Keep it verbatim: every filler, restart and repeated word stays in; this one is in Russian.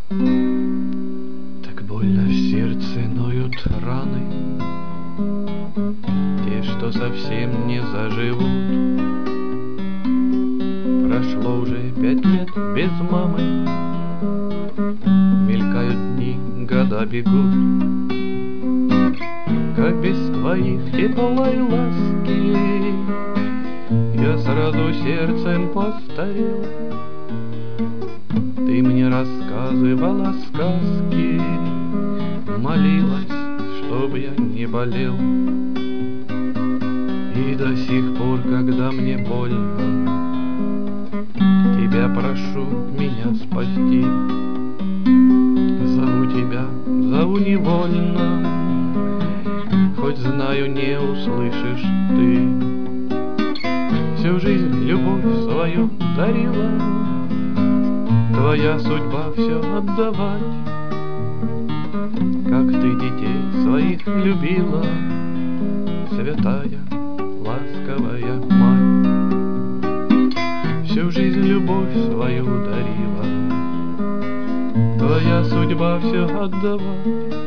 Так больно в сердце ноют раны, те, что совсем не заживут. Прошло уже пять лет без мамы, мелькают дни, года бегут. Как без твоих тепла и ласки я сразу сердцем постарел. Ты мне рассказывала сказки, молилась, чтоб я не болел. И до сих пор, когда мне больно, тебя прошу меня спасти. Зову тебя, зову невольно, хоть знаю, не услышишь ты. Всю жизнь любовь свою дарила, твоя судьба все отдавать. Как ты детей своих любила, святая, ласковая мать. Всю жизнь любовь свою дарила, твоя судьба все отдавать.